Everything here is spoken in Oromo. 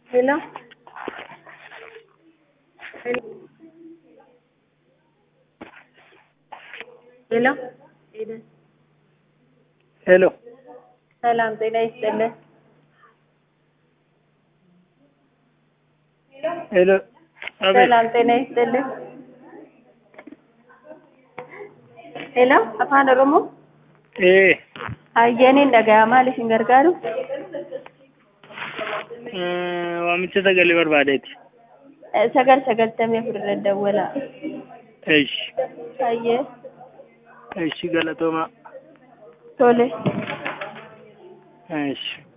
Hello. Hello. Hello. ሰላም ጤና ይስጥልኝ። Hello. Abe. ሰላም ጤና ይስጥልኝ። ሄሎ አፋን ኦሮሞ አየኔ እንደገና ማለት እንገርጋሩ Waamicha sagalee barbaadeeti. sagaltamii afur dawwala Eish. ayyee Eish galatooma. tole Eish.